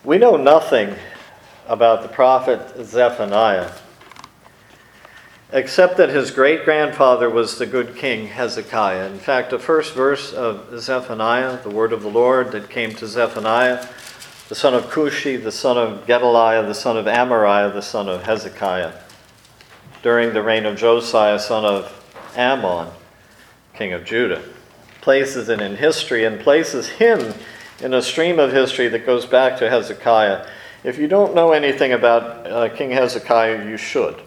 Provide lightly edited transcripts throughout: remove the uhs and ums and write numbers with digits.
We know nothing about the prophet Zephaniah, except that his great-grandfather was the good king Hezekiah. In fact, the first verse of Zephaniah, the word of the Lord that came to Zephaniah, the son of Cushi, the son of Gedaliah, the son of Amariah, the son of Hezekiah, during the reign of Josiah, son of Ammon, king of Judah. Places it in history and places him in a stream of history that goes back to Hezekiah. If you don't know anything about King Hezekiah, you should.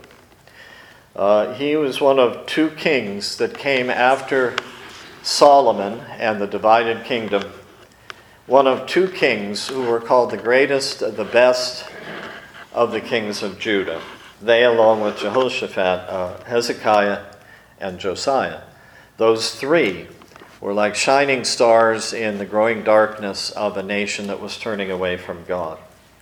He was one of two kings that came after Solomon and the divided kingdom. One of two kings who were called the greatest, the best of the kings of Judah. They, along with Jehoshaphat, Hezekiah, and Josiah. Those three were like shining stars in the growing darkness of a nation that was turning away from God.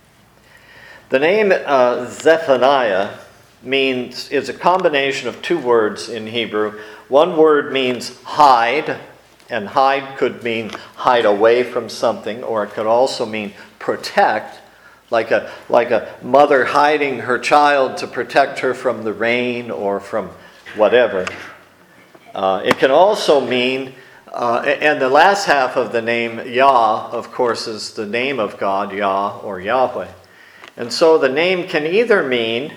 The name Zephaniah is a combination of two words in Hebrew. One word means hide, and hide could mean hide away from something, or it could also mean protect, like a mother hiding her child to protect her from the rain or from whatever. It can also mean, and the last half of the name Yah, of course, is the name of God, Yah or Yahweh. And so the name can either mean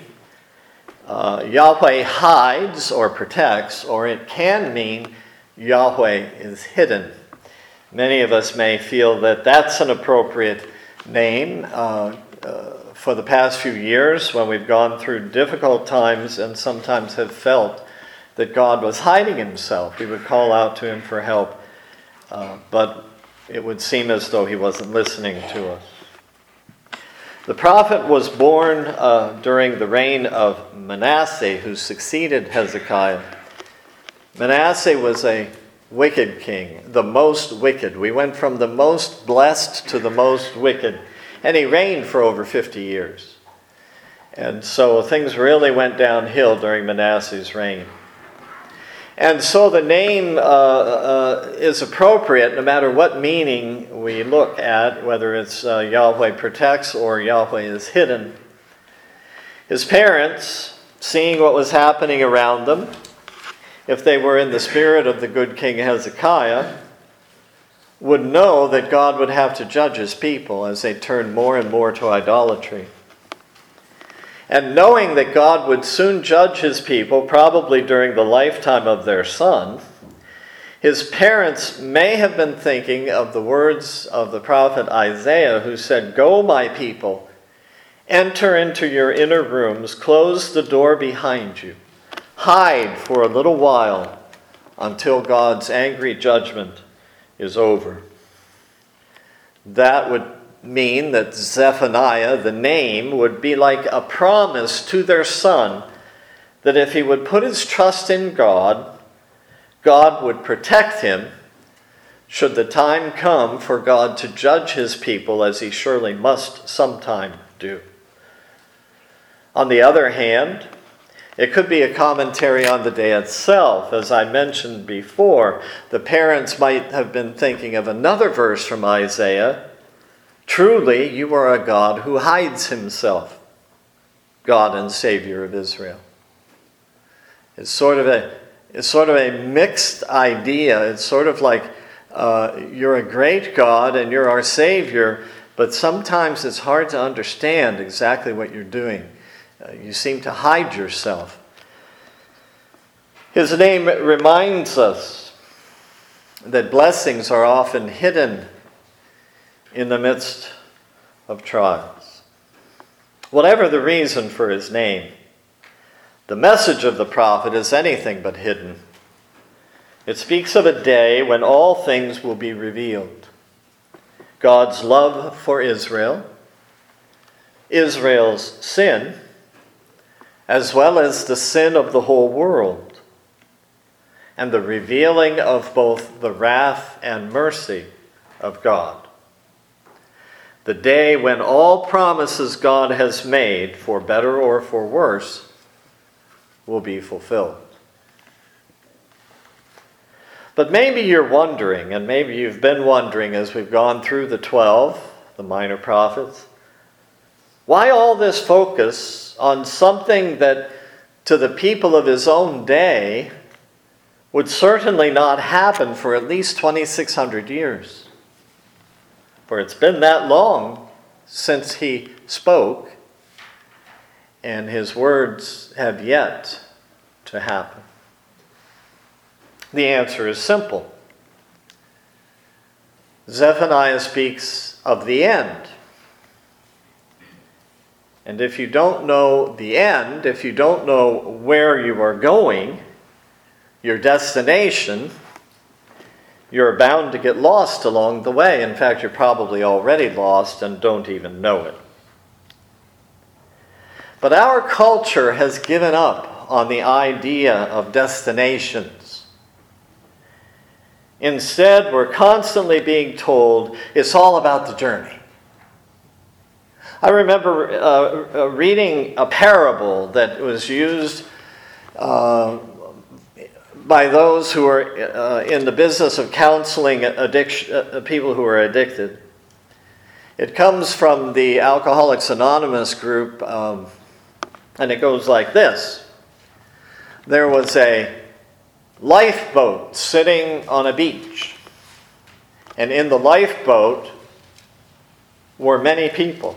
Yahweh hides or protects, or it can mean Yahweh is hidden. Many of us may feel that that's an appropriate name for the past few years when we've gone through difficult times and sometimes have felt that God was hiding himself. We would call out to him for help, but it would seem as though he wasn't listening to us. The prophet was born during the reign of Manasseh, who succeeded Hezekiah. Manasseh was a wicked king, the most wicked. We went from the most blessed to the most wicked, and he reigned for over 50 years. And so things really went downhill during Manasseh's reign. And so the name is appropriate no matter what meaning we look at, whether it's Yahweh protects or Yahweh is hidden. His parents, seeing what was happening around them, if they were in the spirit of the good King Hezekiah, would know that God would have to judge his people as they turned more and more to idolatry. And knowing that God would soon judge his people, probably during the lifetime of their son, his parents may have been thinking of the words of the prophet Isaiah, who said, "Go, my people, enter into your inner rooms, close the door behind you, hide for a little while until God's angry judgment is over." That would mean that Zephaniah, the name, would be like a promise to their son that if he would put his trust in God, God would protect him should the time come for God to judge his people, as he surely must sometime do. On the other hand, it could be a commentary on the day itself. As I mentioned before, the parents might have been thinking of another verse from Isaiah. "Truly, you are a God who hides himself, God and Savior of Israel." It's sort of a mixed idea. It's sort of like you're a great God and you're our Savior, but sometimes it's hard to understand exactly what you're doing. You seem to hide yourself. His name reminds us that blessings are often hidden in the midst of trials. Whatever the reason for his name, the message of the prophet is anything but hidden. It speaks of a day when all things will be revealed. God's love for Israel, Israel's sin, as well as the sin of the whole world, and the revealing of both the wrath and mercy of God. The day when all promises God has made, for better or for worse, will be fulfilled. But maybe you're wondering, and maybe you've been wondering as we've gone through the 12, the minor prophets, Why all this focus on something that to the people of his own day would certainly not happen for at least 2,600 years? For it's been that long since he spoke, and his words have yet to happen. The answer is simple. Zephaniah speaks of the end. And if you don't know the end, if you don't know where you are going, your destination, you're bound to get lost along the way. In fact, you're probably already lost and don't even know it. But our culture has given up on the idea of destinations. Instead, we're constantly being told it's all about the journey. I remember reading a parable that was used by those who are in the business of counseling people who are addicted. It comes from the Alcoholics Anonymous group, and it goes like this. There was a lifeboat sitting on a beach, and in the lifeboat were many people.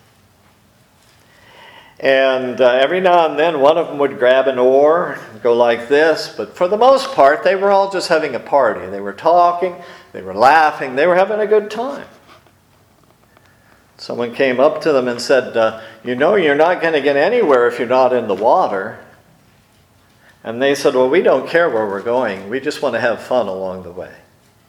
And every now and then one of them would grab an oar and go like this, but for the most part they were all just having a party. They were talking, they were laughing, they were having a good time. Someone came up to them and said, you know you're not going to get anywhere if you're not in the water. And they said, well, we don't care where we're going. We just want to have fun along the way.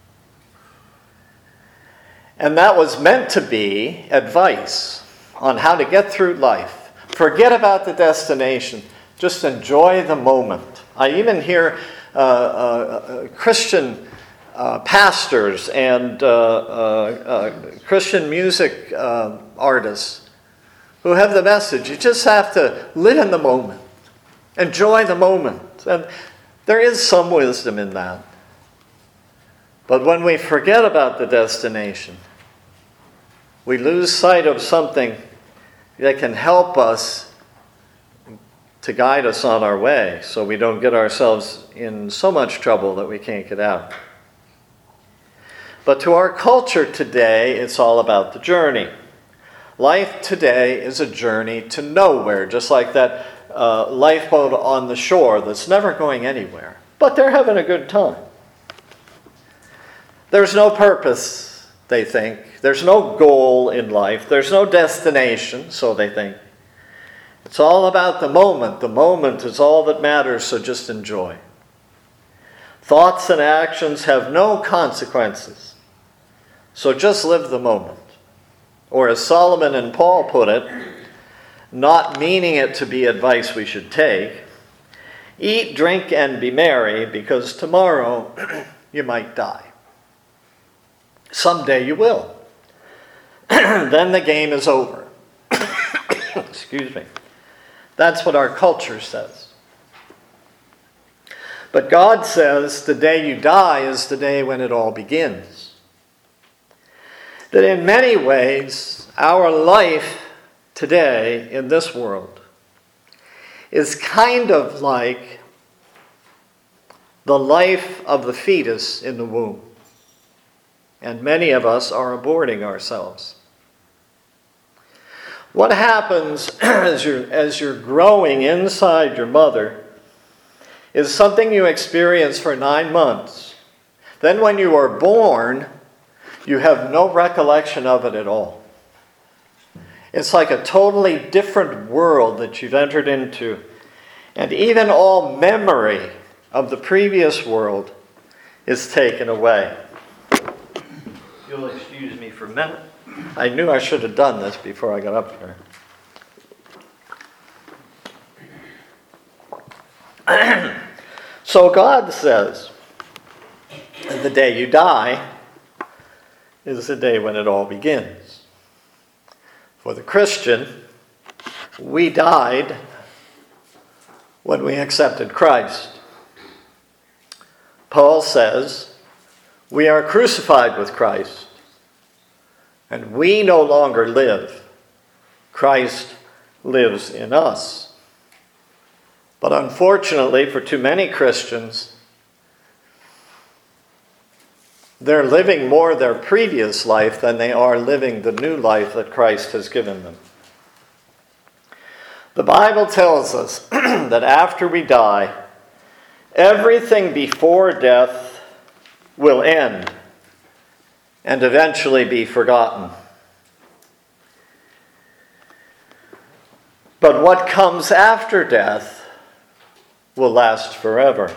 And that was meant to be advice on how to get through life. Forget about the destination. Just enjoy the moment. I even hear Christian pastors and Christian music artists who have the message, you just have to live in the moment. Enjoy the moment. And there is some wisdom in that. But when we forget about the destination, we lose sight of something that can help us to guide us on our way so we don't get ourselves in so much trouble that we can't get out. But to our culture today, it's all about the journey. Life today is a journey to nowhere, just like that lifeboat on the shore that's never going anywhere. But they're having a good time. There's no purpose, they think. There's no goal in life. There's no destination, so they think. It's all about the moment. The moment is all that matters, so just enjoy. Thoughts and actions have no consequences, so just live the moment. Or as Solomon and Paul put it, not meaning it to be advice we should take, eat, drink, and be merry, because tomorrow you might die. Someday you will. Then the game is over. Excuse me. That's what our culture says. But God says the day you die is the day when it all begins. That in many ways, our life today in this world is kind of like the life of the fetus in the womb. And many of us are aborting ourselves. What happens as you're growing inside your mother is something you experience for 9 months. Then when you are born, you have no recollection of it at all. It's like a totally different world that you've entered into. And even all memory of the previous world is taken away. You'll excuse me for a minute. I knew I should have done this before I got up here. So God says, the day you die is the day when it all begins. For the Christian, we died when we accepted Christ. Paul says, we are crucified with Christ, and we no longer live. Christ lives in us. But unfortunately, for too many Christians, they're living more their previous life than they are living the new life that Christ has given them. The Bible tells us that after we die, everything before death will end and eventually be forgotten. But what comes after death will last forever.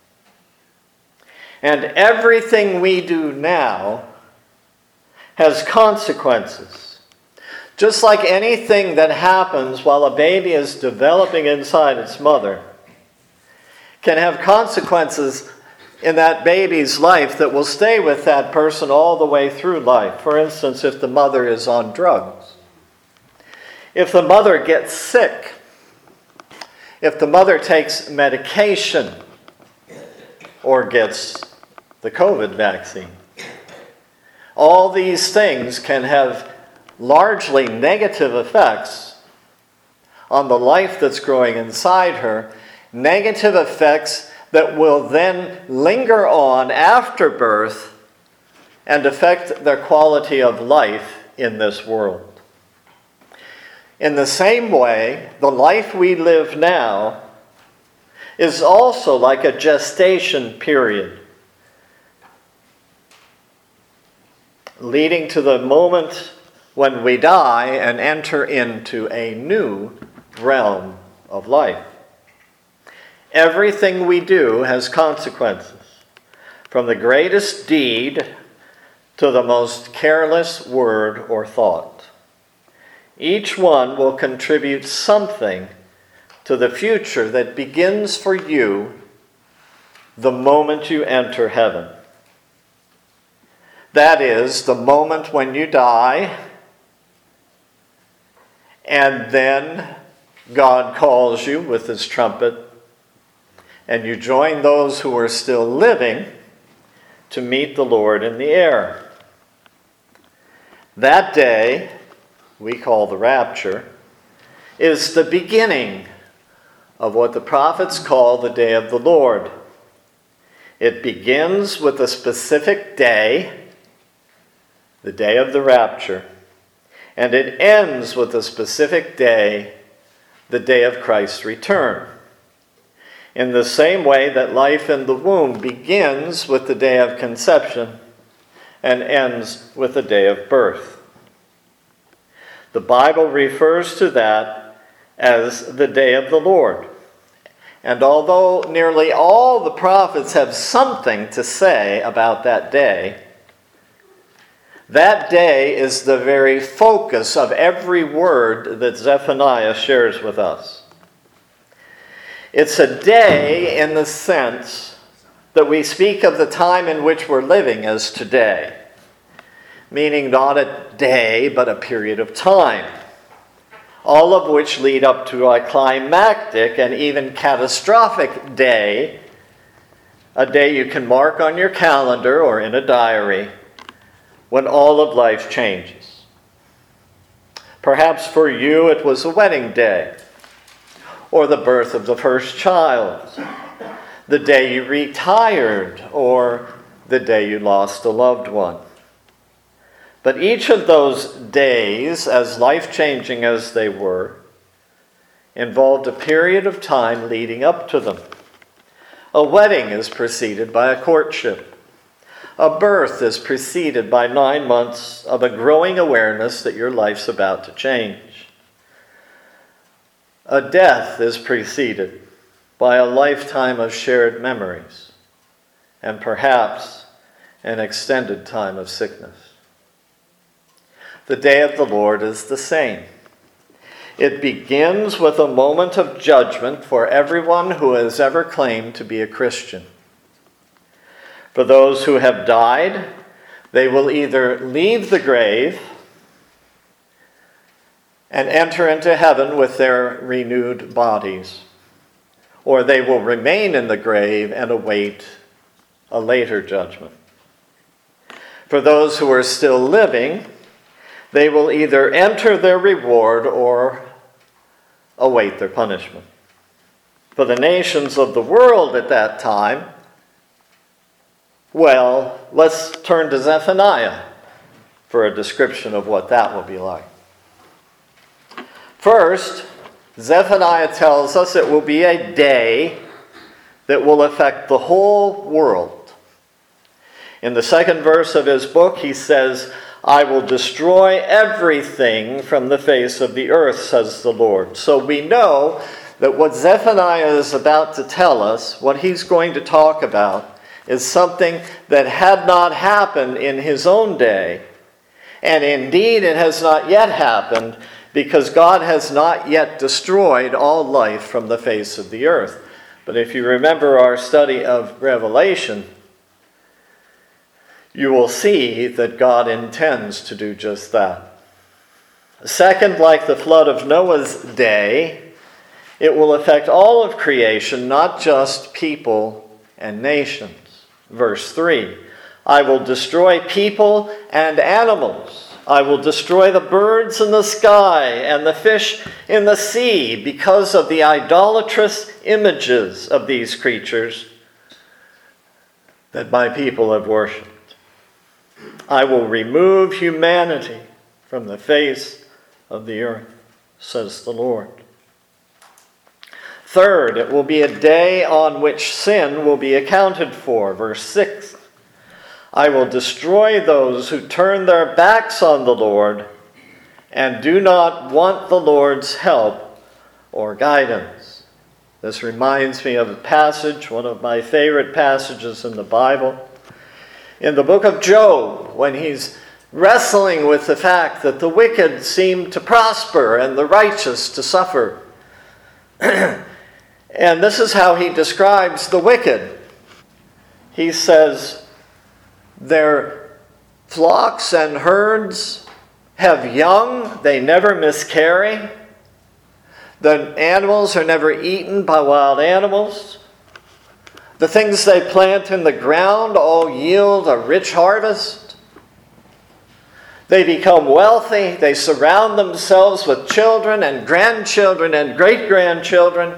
And everything we do now has consequences. Just like anything that happens while a baby is developing inside its mother can have consequences in that baby's life that will stay with that person all the way through life. For instance, if the mother is on drugs, if the mother gets sick, if the mother takes medication or gets the COVID vaccine, all these things can have largely negative effects on the life that's growing inside her, negative effects that will then linger on after birth and affect their quality of life in this world. In the same way, the life we live now is also like a gestation period, leading to the moment when we die and enter into a new realm of life. Everything we do has consequences, from the greatest deed to the most careless word or thought. Each one will contribute something to the future that begins for you the moment you enter heaven. That is, the moment when you die, and then God calls you with his trumpet, and you join those who are still living to meet the Lord in the air. That day, we call the rapture, is the beginning of what the prophets call the day of the Lord. It begins with a specific day, the day of the rapture, and it ends with a specific day, the day of Christ's return. In the same way that life in the womb begins with the day of conception and ends with the day of birth. The Bible refers to that as the day of the Lord. And although nearly all the prophets have something to say about that day is the very focus of every word that Zephaniah shares with us. It's a day in the sense that we speak of the time in which we're living as today, meaning not a day, but a period of time, all of which lead up to a climactic and even catastrophic day, a day you can mark on your calendar or in a diary, when all of life changes. Perhaps for you it was a wedding day, or the birth of the first child, the day you retired, or the day you lost a loved one. But each of those days, as life-changing as they were, involved a period of time leading up to them. A wedding is preceded by a courtship. A birth is preceded by 9 months of a growing awareness that your life's about to change. A death is preceded by a lifetime of shared memories, and perhaps an extended time of sickness. The day of the Lord is the same. It begins with a moment of judgment for everyone who has ever claimed to be a Christian. For those who have died, they will either leave the grave and enter into heaven with their renewed bodies, or they will remain in the grave and await a later judgment. For those who are still living, they will either enter their reward or await their punishment. For the nations of the world at that time, well, let's turn to Zephaniah for a description of what that will be like. First, Zephaniah tells us it will be a day that will affect the whole world. In the second verse of his book, he says, I will destroy everything from the face of the earth, says the Lord. So we know that what Zephaniah is about to tell us, what he's going to talk about, is something that had not happened in his own day. And indeed, it has not yet happened because God has not yet destroyed all life from the face of the earth. But if you remember our study of Revelation, you will see that God intends to do just that. Second, like the flood of Noah's day, it will affect all of creation, not just people and nations. Verse 3, I will destroy people and animals. I will destroy the birds in the sky and the fish in the sea because of the idolatrous images of these creatures that my people have worshipped. I will remove humanity from the face of the earth, says the Lord. Third, it will be a day on which sin will be accounted for. Verse 6, I will destroy those who turn their backs on the Lord and do not want the Lord's help or guidance. This reminds me of a passage, one of my favorite passages in the Bible. In the book of Job, when he's wrestling with the fact that the wicked seem to prosper and the righteous to suffer. And this is how he describes the wicked. He says, their flocks and herds have young, they never miscarry. The animals are never eaten by wild animals. The things they plant in the ground all yield a rich harvest. They become wealthy. They surround themselves with children and grandchildren and great-grandchildren.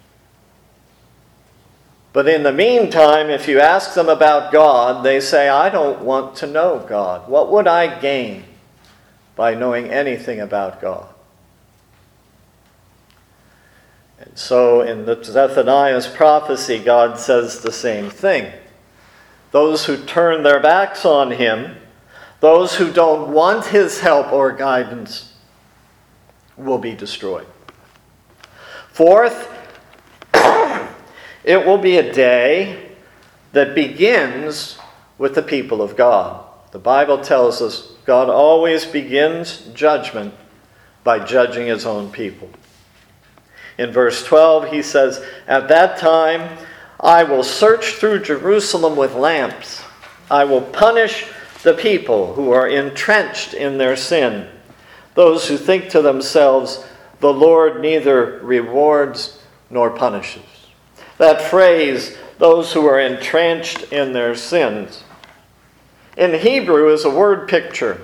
But in the meantime, if you ask them about God, they say, I don't want to know God. What would I gain by knowing anything about God? And so in the Zephaniah's prophecy, God says the same thing. Those who turn their backs on him, those who don't want his help or guidance, will be destroyed. Fourth, it will be a day that begins with the people of God. The Bible tells us God always begins judgment by judging his own people. In verse 12, he says, at that time, I will search through Jerusalem with lamps. I will punish the people who are entrenched in their sin, those who think to themselves, the Lord neither rewards nor punishes. That phrase, those who are entrenched in their sins, in Hebrew is a word picture.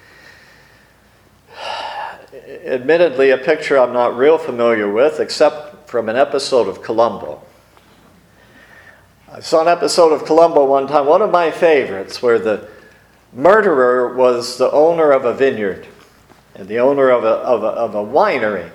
Admittedly, a picture I'm not real familiar with, except from an episode of Columbo. I saw an episode of Columbo one time, one of my favorites, where the murderer was the owner of a vineyard and the owner of a winery.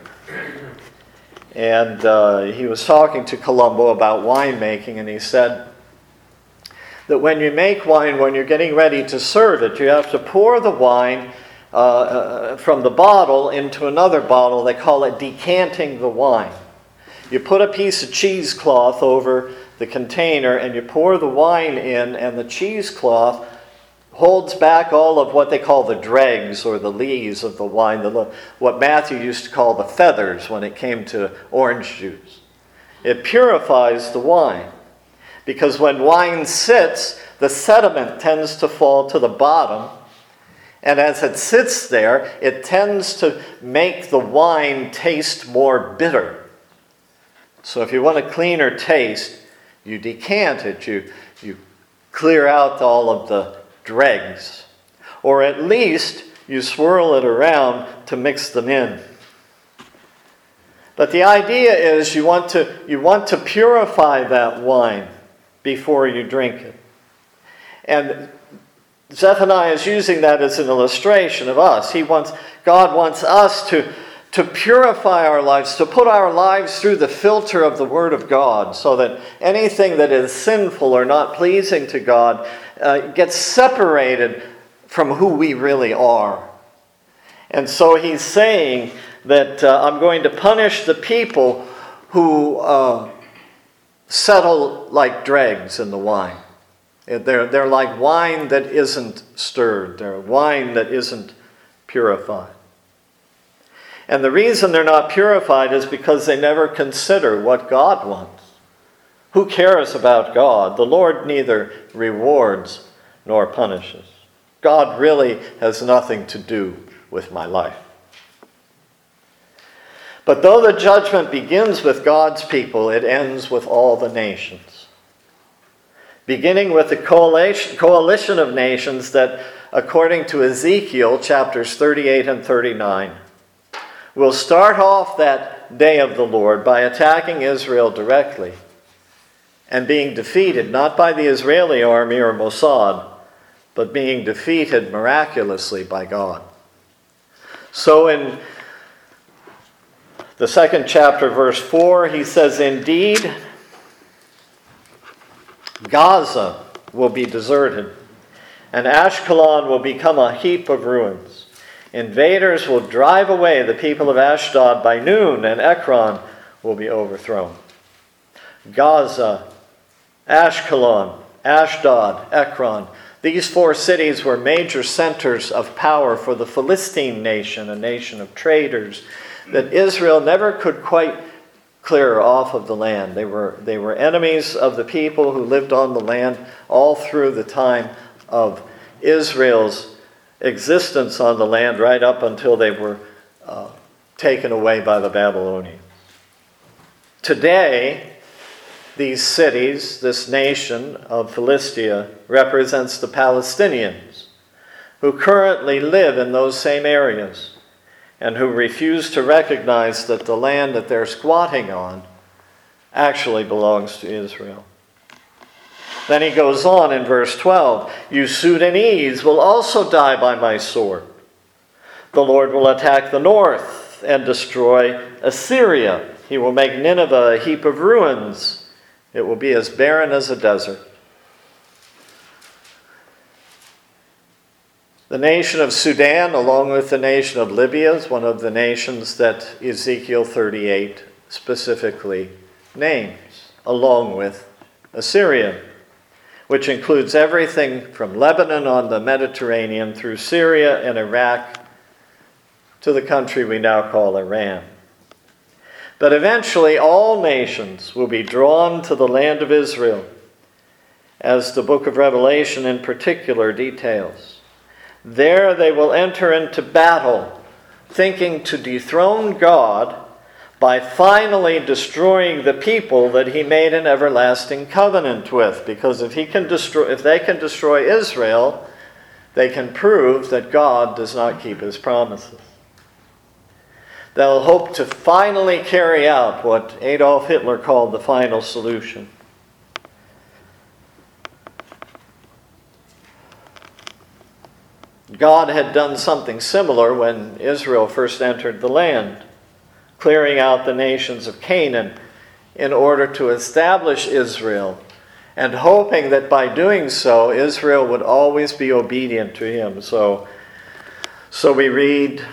And he was talking to Columbo about winemaking, and he said that when you make wine, when you're getting ready to serve it, you have to pour the wine from the bottle into another bottle. They call it decanting the wine. You put a piece of cheesecloth over the container and you pour the wine in, and the cheesecloth holds back all of what they call the dregs or the lees of the wine, what Matthew used to call the feathers when it came to orange juice. It purifies the wine because when wine sits, the sediment tends to fall to the bottom. And as it sits there, it tends to make the wine taste more bitter. So if you want a cleaner taste, you decant it. You clear out all of the dregs. Or at least you swirl it around to mix them in. But the idea is you want to purify that wine before you drink it. And Zephaniah is using that as an illustration of us. God wants us to purify our lives, to put our lives through the filter of the Word of God, so that anything that is sinful or not pleasing to God gets separated from who we really are. And so he's saying that I'm going to punish the people who settle like dregs in the wine. They're like wine that isn't stirred. They're wine that isn't purified. And the reason they're not purified is because they never consider what God wants. Who cares about God? The Lord neither rewards nor punishes. God really has nothing to do with my life. But though the judgment begins with God's people, it ends with all the nations. Beginning with the coalition of nations that, according to Ezekiel chapters 38 and 39, will start off that day of the Lord by attacking Israel directly and being defeated not by the Israeli army or Mossad, but being defeated miraculously by God. So in the second chapter, verse 4, he says, "Indeed, Gaza will be deserted, and Ashkelon will become a heap of ruins. Invaders will drive away the people of Ashdod by noon, and Ekron will be overthrown." Gaza, Ashkelon, Ashdod, Ekron. These four cities were major centers of power for the Philistine nation, a nation of traders that Israel never could quite clear off of the land. They were enemies of the people who lived on the land all through the time of Israel's existence on the land, right up until they were taken away by the Babylonians. Today, these cities, this nation of Philistia, represents the Palestinians who currently live in those same areas and who refuse to recognize that the land that they're squatting on actually belongs to Israel. Then he goes on in verse 12, "You Sudanese will also die by my sword. The Lord will attack the north and destroy Assyria. He will make Nineveh a heap of ruins. It will be as barren as a desert." The nation of Sudan, along with the nation of Libya, is one of the nations that Ezekiel 38 specifically names, along with Assyria, which includes everything from Lebanon on the Mediterranean through Syria and Iraq to the country we now call Iran. But eventually all nations will be drawn to the land of Israel, as the book of Revelation in particular details. There they will enter into battle, thinking to dethrone God by finally destroying the people that he made an everlasting covenant with. Because if they can destroy Israel, they can prove that God does not keep his promises. They'll hope to finally carry out what Adolf Hitler called the final solution. God had done something similar when Israel first entered the land, clearing out the nations of Canaan in order to establish Israel, and hoping that by doing so, Israel would always be obedient to him. So we read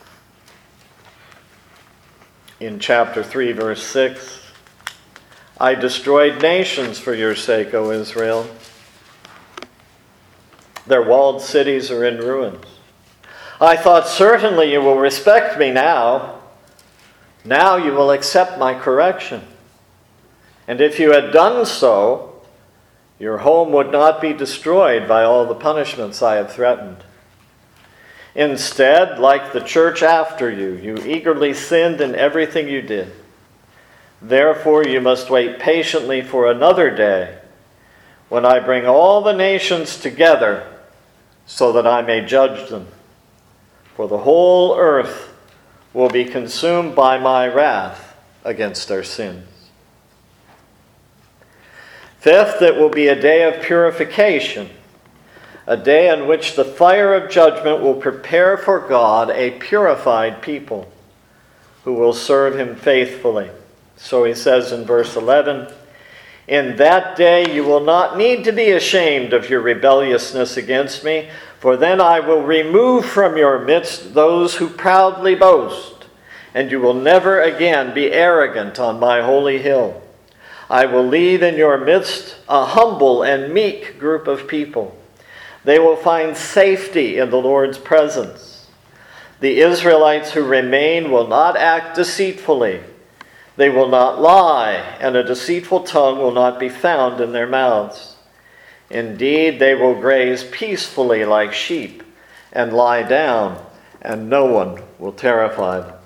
in chapter 3, verse 6, "I destroyed nations for your sake, O Israel. Their walled cities are in ruins. I thought, certainly you will respect me now. Now you will accept my correction. And if you had done so, your home would not be destroyed by all the punishments I have threatened. Instead, like the church after you, you eagerly sinned in everything you did. Therefore, you must wait patiently for another day when I bring all the nations together so that I may judge them. for the whole earth will be consumed by my wrath against their sins. Fifth, it will be a day of purification, a day in which the fire of judgment will prepare for God a purified people who will serve him faithfully. So he says in verse 11, "In that day you will not need to be ashamed of your rebelliousness against me, for then I will remove from your midst those who proudly boast, and you will never again be arrogant on my holy hill. I will leave in your midst a humble and meek group of people. They will find safety in the Lord's presence. The Israelites who remain will not act deceitfully. They will not lie, and a deceitful tongue will not be found in their mouths. Indeed, they will graze peacefully like sheep and lie down, and no one will terrify them."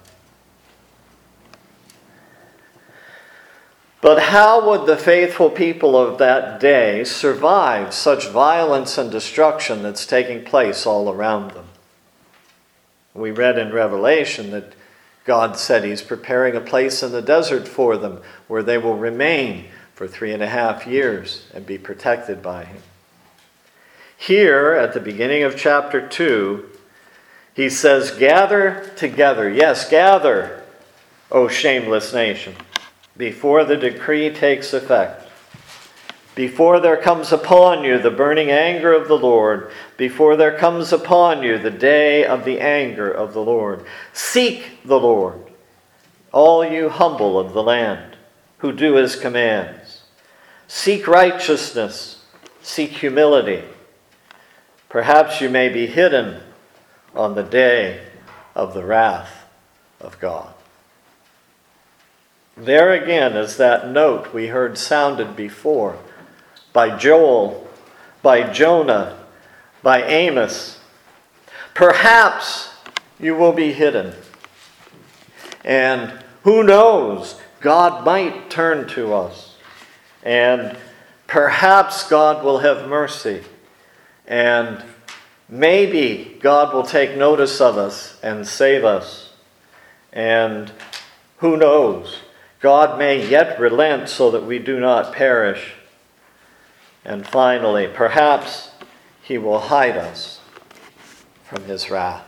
But how would the faithful people of that day survive such violence and destruction that's taking place all around them? We read in Revelation that God said he's preparing a place in the desert for them where they will remain for 3.5 years and be protected by him. Here, at the beginning of chapter 2, he says, "Gather together, yes, gather, O shameless nation, before the decree takes effect. Before there comes upon you the burning anger of the Lord, before there comes upon you the day of the anger of the Lord. Seek the Lord, all you humble of the land, who do his commands. Seek righteousness, seek humility. Perhaps you may be hidden on the day of the wrath of God." There again is that note we heard sounded before by Joel, by Jonah, by Amos. Perhaps you will be hidden. And who knows, God might turn to us. And perhaps God will have mercy. And maybe God will take notice of us and save us. And who knows, God may yet relent so that we do not perish. And finally, perhaps he will hide us from his wrath.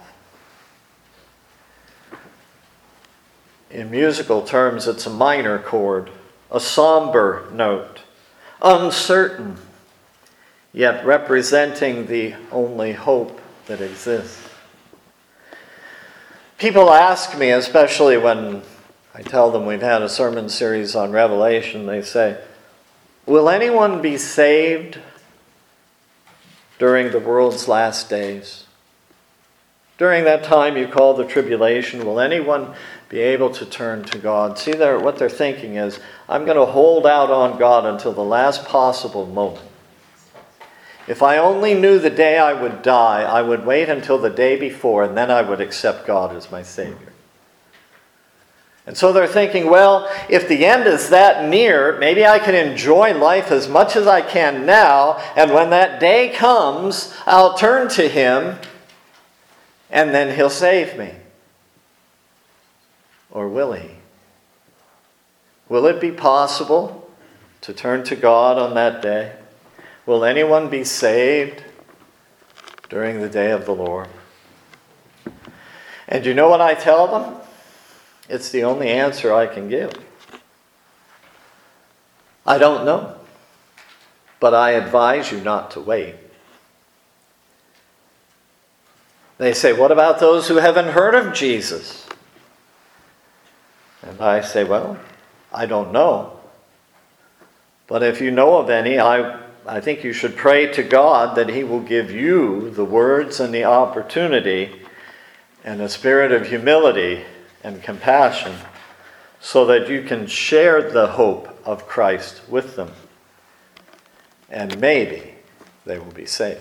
In musical terms, it's a minor chord, a somber note, uncertain, yet representing the only hope that exists. People ask me, especially when I tell them we've had a sermon series on Revelation, they say, "Will anyone be saved during the world's last days? During that time you call the tribulation, will anyone be able to turn to God?" See, what they're thinking is, I'm going to hold out on God until the last possible moment. If I only knew the day I would die, I would wait until the day before, and then I would accept God as my Savior. And so they're thinking, well, if the end is that near, maybe I can enjoy life as much as I can now, and when that day comes, I'll turn to him, and then he'll save me. Or will he? Will it be possible to turn to God on that day? Will anyone be saved during the day of the Lord? And you know what I tell them? It's the only answer I can give. I don't know, but I advise you not to wait. They say, what about those who haven't heard of Jesus? And I say, well, I don't know. But if you know of any, I think you should pray to God that he will give you the words and the opportunity and a spirit of humility and compassion so that you can share the hope of Christ with them. And maybe they will be saved.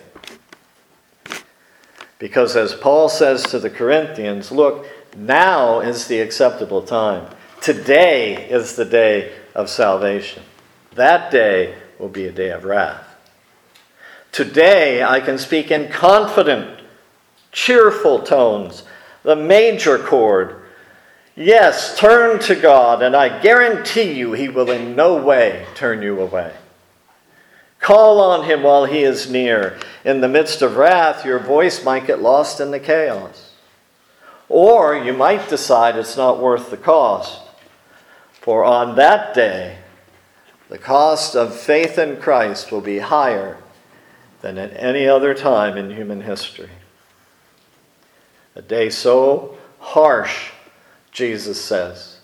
Because as Paul says to the Corinthians, look, now is the acceptable time. Today is the day of salvation. That day will be a day of wrath. Today I can speak in confident, cheerful tones the major chord. Yes, turn to God, and I guarantee you he will in no way turn you away. Call on him while he is near. In the midst of wrath, your voice might get lost in the chaos. Or you might decide it's not worth the cost. For on that day, the cost of faith in Christ will be higher than at any other time in human history. A day so harsh, Jesus says,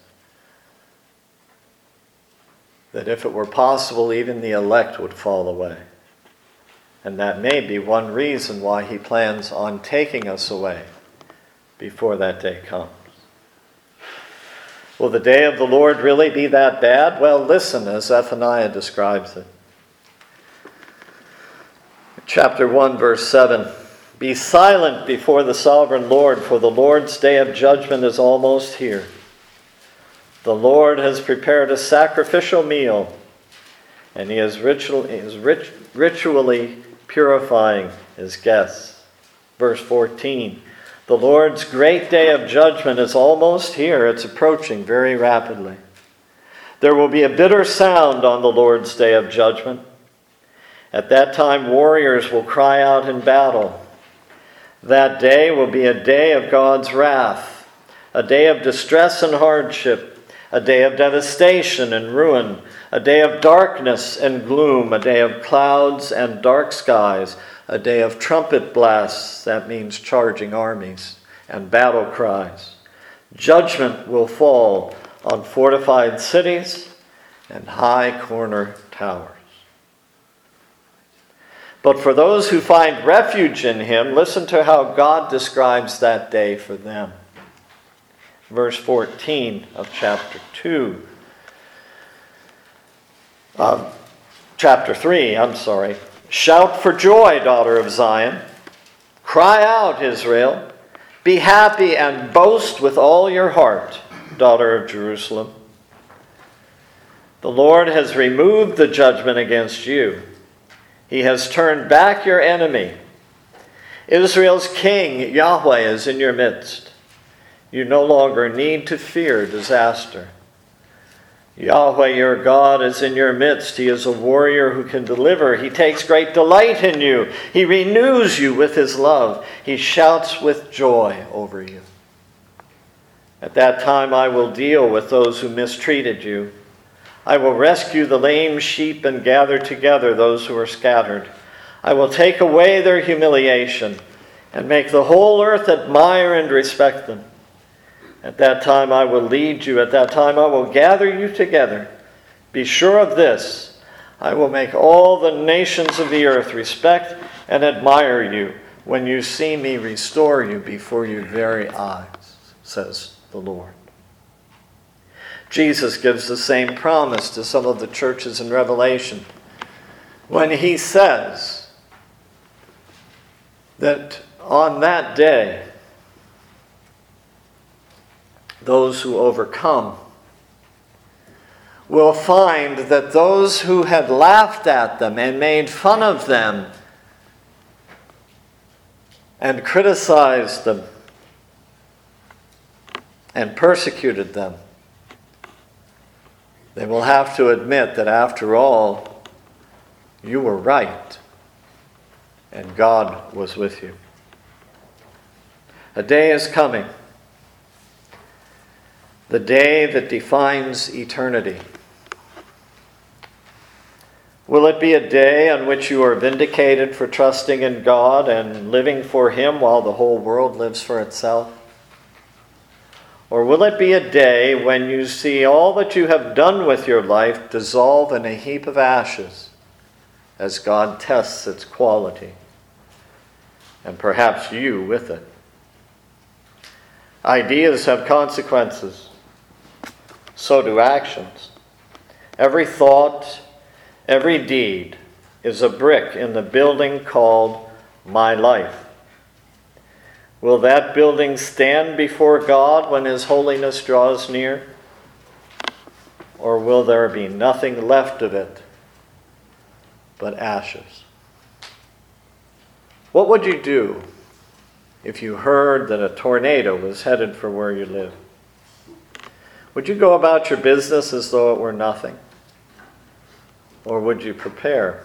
that if it were possible, even the elect would fall away. And that may be one reason why he plans on taking us away before that day comes. Will the day of the Lord really be that bad? Well, listen as Zephaniah describes it. Chapter 1, verse 7. Be silent before the sovereign Lord, for the Lord's day of judgment is almost here. The Lord has prepared a sacrificial meal, and he is ritually purifying his guests. Verse 14. The Lord's great day of judgment is almost here. It's approaching very rapidly. There will be a bitter sound on the Lord's day of judgment. At that time, warriors will cry out in battle. That day will be a day of God's wrath, a day of distress and hardship, a day of devastation and ruin, a day of darkness and gloom, a day of clouds and dark skies, a day of trumpet blasts, that means charging armies, and battle cries. Judgment will fall on fortified cities and high corner towers. But for those who find refuge in him, listen to how God describes that day for them. Verse 14 of chapter 2. Chapter 3. Shout for joy, daughter of Zion. Cry out, Israel. Be happy and boast with all your heart, daughter of Jerusalem. The Lord has removed the judgment against you. He has turned back your enemy. Israel's king, Yahweh, is in your midst. You no longer need to fear disaster. Yahweh, your God, is in your midst. He is a warrior who can deliver. He takes great delight in you. He renews you with his love. He shouts with joy over you. At that time I will deal with those who mistreated you. I will rescue the lame sheep and gather together those who are scattered. I will take away their humiliation and make the whole earth admire and respect them. At that time I will lead you. At that time I will gather you together. Be sure of this. I will make all the nations of the earth respect and admire you when you see me restore you before your very eyes, says the Lord. Jesus gives the same promise to some of the churches in Revelation when he says that on that day, those who overcome will find that those who had laughed at them and made fun of them and criticized them and persecuted them, they will have to admit that after all, you were right and God was with you. A day is coming. The day that defines eternity. Will it be a day on which you are vindicated for trusting in God and living for him while the whole world lives for itself? Or will it be a day when you see all that you have done with your life dissolve in a heap of ashes as God tests its quality, and perhaps you with it? Ideas have consequences. So do actions. Every thought, every deed is a brick in the building called my life. Will that building stand before God when his holiness draws near? Or will there be nothing left of it but ashes? What would you do if you heard that a tornado was headed for where you live? Would you go about your business as though it were nothing? Or would you prepare?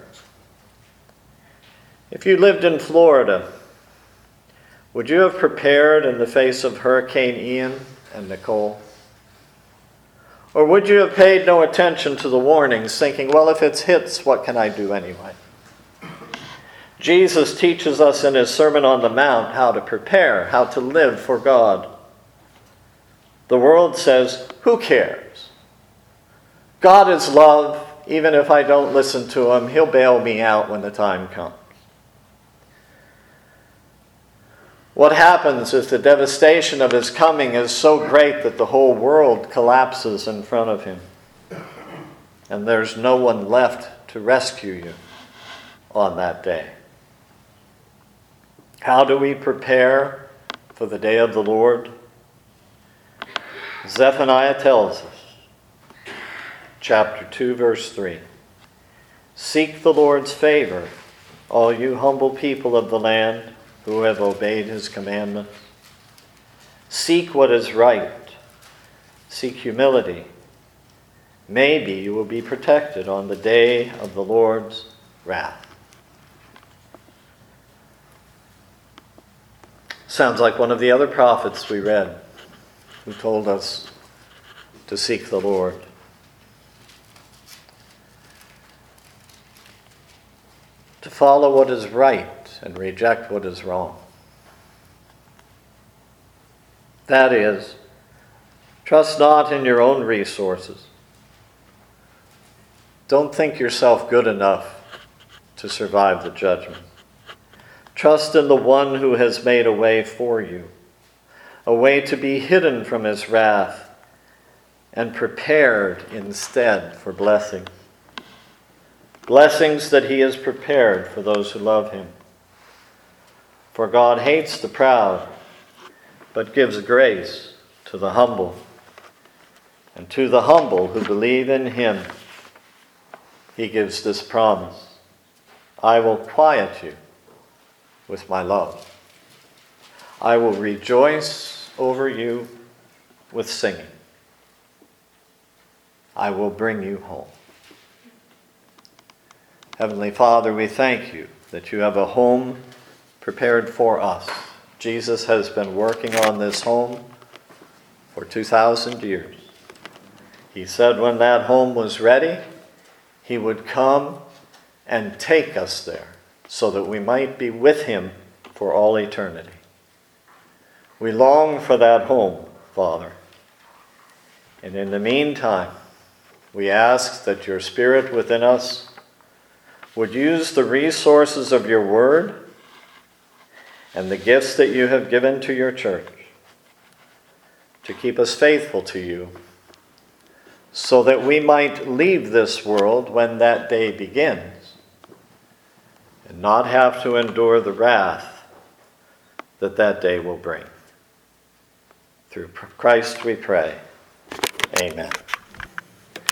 If you lived in Florida, would you have prepared in the face of Hurricane Ian and Nicole? Or would you have paid no attention to the warnings, thinking, well, if it hits, what can I do anyway? Jesus teaches us in his Sermon on the Mount how to prepare, how to live for God. The world says, who cares? God is love. Even if I don't listen to him, he'll bail me out when the time comes. What happens if the devastation of his coming is so great that the whole world collapses in front of him and there's no one left to rescue you on that day? How do we prepare for the day of the Lord? Zephaniah tells us, chapter 2, verse 3, "Seek the Lord's favor, all you humble people of the land who have obeyed his commandments. Seek what is right. Seek humility. Maybe you will be protected on the day of the Lord's wrath." Sounds like one of the other prophets we read who told us to seek the Lord. To follow what is right and reject what is wrong. That is, trust not in your own resources. Don't think yourself good enough to survive the judgment. Trust in the one who has made a way for you, a way to be hidden from his wrath and prepared instead for blessing. Blessings that he has prepared for those who love him. For God hates the proud, but gives grace to the humble. And to the humble who believe in him, he gives this promise: I will quiet you with my love. I will rejoice over you with singing. I will bring you home. Heavenly Father, we thank you that you have a home prepared for us. Jesus has been working on this home for 2,000 years. He said when that home was ready, he would come and take us there so that we might be with him for all eternity. We long for that home, Father. And in the meantime, we ask that your Spirit within us would use the resources of your word and the gifts that you have given to your church to keep us faithful to you, so that we might leave this world when that day begins and not have to endure the wrath that that day will bring. Through Christ we pray. Amen.